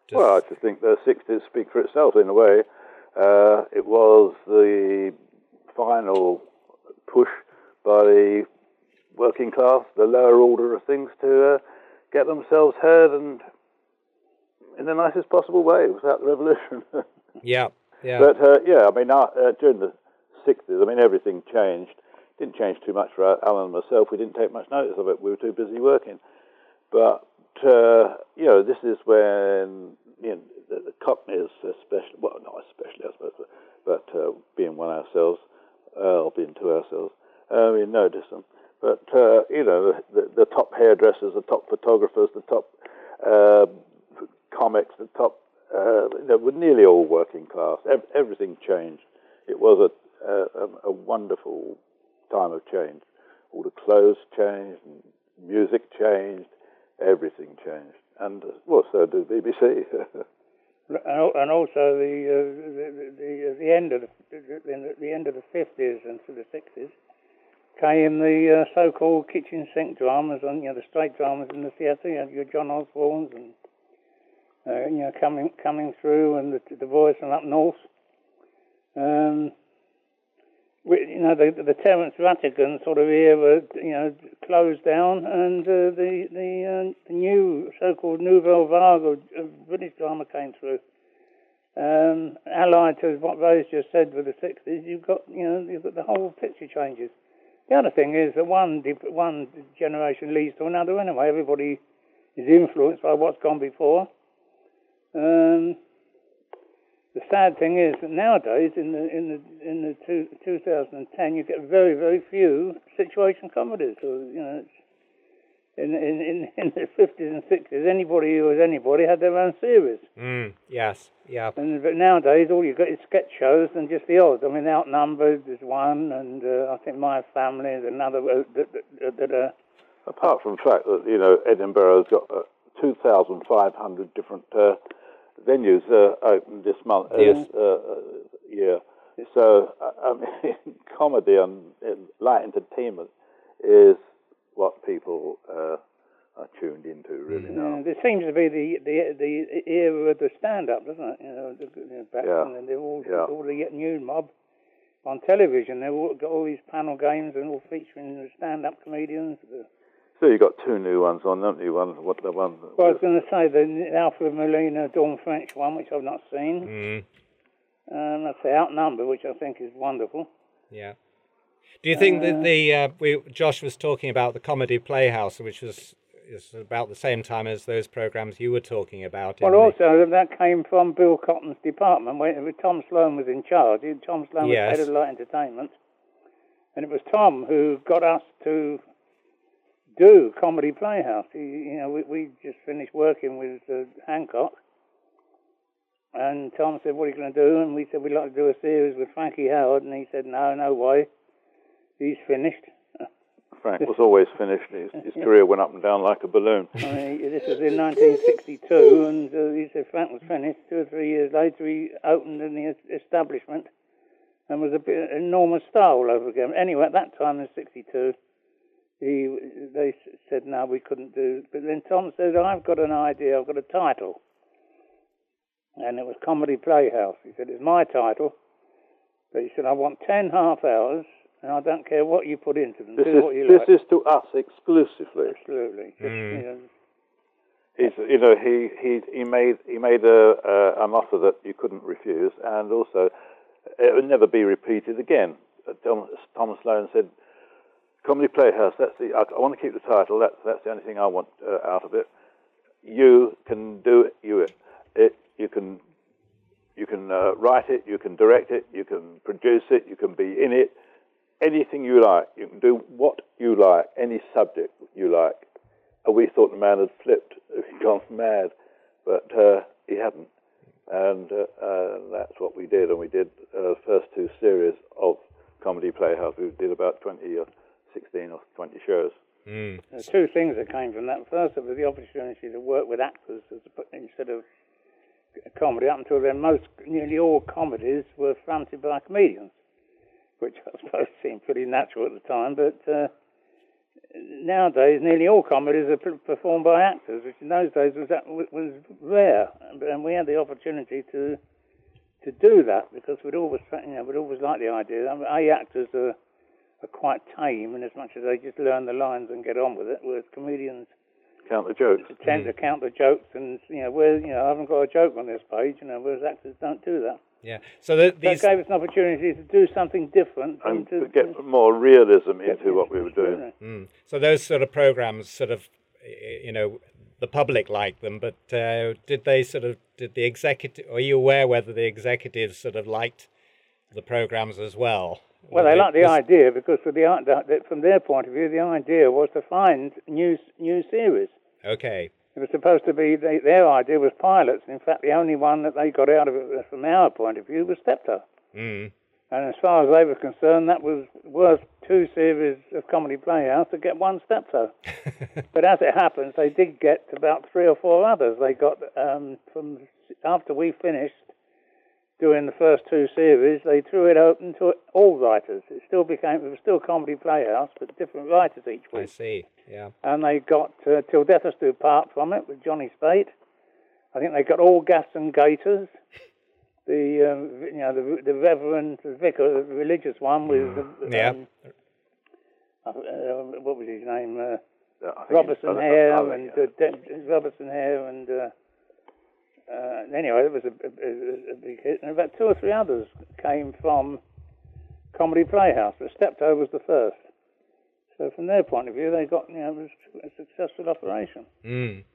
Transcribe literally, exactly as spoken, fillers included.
Just... Well, I just think the sixties speak for itself in a way. Uh, it was the final push by the working class, the lower order of things, to uh, get themselves heard, and in the nicest possible way, without the revolution. yeah, yeah. But uh, yeah, I mean, uh, during the sixties, I mean, everything changed. Didn't change too much for Alan and myself. We didn't take much notice of it. We were too busy working. But uh, you know, this is when you know the, the companies, especially, well, not especially, I suppose, but, but uh, being one ourselves, uh, or being two ourselves, uh, we noticed them. But uh, you know, the, the, the top hairdressers, the top photographers, the top uh, comics, the top, uh, you know, were nearly all working class. Ev- everything changed. It was a, a, a wonderful time of change. All the clothes changed, and music changed, everything changed, and uh, well, so did the B B C. And also the, uh, the the the end of the in the end of the fifties and through the sixties came the uh, so-called kitchen sink dramas, and you know the straight dramas in the theatre. You had your John Osborne's and uh, you know coming coming through, and the, the Voice from Up North. Um, we, you know the the Terence Rattigan sort of era, you know, closed down, and uh, the the, uh, the new so-called Nouvelle Vague of British drama came through. Um, allied to what Rose just said with the sixties, you've got you know you've got the whole picture changes. The other thing is that one one generation leads to another anyway. Everybody is influenced by what's gone before. Um, the sad thing is that nowadays, in the in the in the two, two thousand ten, you get very very few situation comedies. So, you know, in in in, in the fifties and sixties, anybody who was anybody had their own series. Mm, yes, yeah. And but nowadays, all you got is sketch shows and just the odds. I mean, Outnumbered is one, and uh, I think My Family is another. Uh, that, that, that, uh, Apart from the fact that you know Edinburgh's got uh, two thousand five hundred different uh, venues uh, open this month, uh, yes. this uh, year. So uh, I mean, comedy and uh, light entertainment is what people uh, are tuned into really mm. now. Yeah, there seems to be the the the era of the stand-up, doesn't it? You know, the, you know back yeah. then, they're all yeah. all the new mob on television. They've all got all these panel games and all featuring the stand-up comedians. So you got two new ones on, don't you? One, what the one? Well, I was going to say the Alfred Molina Dawn French one, which I've not seen. Mm. And that's the Outnumbered, which I think is wonderful. Yeah. Do you think uh, that the uh, we Josh was talking about the Comedy Playhouse, which was is about the same time as those programs you were talking about? Well, also the... that came from Bill Cotton's department, when Tom Sloan was in charge. Tom Sloan yes. was head of light entertainment, and it was Tom who got us to do Comedy Playhouse. He, you know, we, we just finished working with uh, Hancock, and Tom said, "What are you going to do?" And we said, "We'd like to do a series with Frankie Howard," and he said, "No, no way. He's finished." Frank was always finished. His, his career went up and down like a balloon. I mean, this was in nineteen sixty-two, and uh, he said Frank was finished. Two or three years later, he opened in the establishment and was a bit enormous star all over again. Anyway, at that time in sixty-two, he they said no, we couldn't do. But then Tom said, "I've got an idea. I've got a title," and it was Comedy Playhouse. He said, "It's my title," but he said, "I want ten half hours. And I don't care what you put into them. This do is what you this like." is to us exclusively. Absolutely. Just, Mm. you know, He's, you know, he he he made he made a, a an offer that you couldn't refuse, and also it would never be repeated again. Uh, Tom, Tom Sloan said, "Comedy Playhouse. That's the. I, I want to keep the title. That's that's the only thing I want uh, out of it. You can do it. You it. it you can you can uh, write it. You can direct it. You can produce it. You can be in it." Anything you like. You can do what you like, any subject you like. And we thought the man had flipped, he'd gone mad, but uh, he hadn't. And uh, uh, that's what we did. And we did uh, the first two series of Comedy Playhouse. We did about twenty or sixteen or twenty shows. Mm. There are two things that came from that. First, it was the opportunity to work with actors as a, instead of comedy. Up until then, most, nearly all comedies were fronted by comedians, which I suppose seemed pretty natural at the time, but uh, nowadays nearly all comedies are p- performed by actors, which in those days was was rare, and we had the opportunity to to do that because we'd always, you know, we'd always liked the idea. I mean, A, actors are, are quite tame, in as much as they just learn the lines and get on with it, whereas comedians count the jokes. tend Mm. to count the jokes, and you know, where you know, I haven't got a joke on this page, you know, whereas actors don't do that. Yeah. So the, these That gave us an opportunity to do something different And to, to get more realism into what we were doing. Mm. So those sort of programs, sort of, y- you know, the public liked them, but uh, did they sort of, did the executive, are you aware whether the executives sort of liked the programs as well? Well, Were they liked the was- idea because for the, art- that- from their point of view, the idea was to find new new series. Okay. It was supposed to be, they, their idea was pilots. In fact, the only one that they got out of it from our point of view was Steptoe. Mm. And as far as they were concerned, that was worth two series of Comedy Playhouse to get one Steptoe. But as it happens, they did get about three or four others. They got, um, from after we finished doing the first two series, they threw it open to all writers. It still became, it was still Comedy Playhouse, but different writers each I week. see. Yeah. And they got uh, Till Death Us Do Part from it with Johnny Spate. I think they got All Gas and Gators. The um, you know the the Reverend the Vicar, the religious one with um, Yeah. uh, what was his name? Uh, Yeah, I think Robertson it's- Hare oh, and yeah. uh, De- Robertson Hare and uh, uh, anyway, it was a, a, a big hit. And about two or three others came from Comedy Playhouse, but Steptoe was the first. So from their point of view, they got, you know, it was a successful operation. Mm.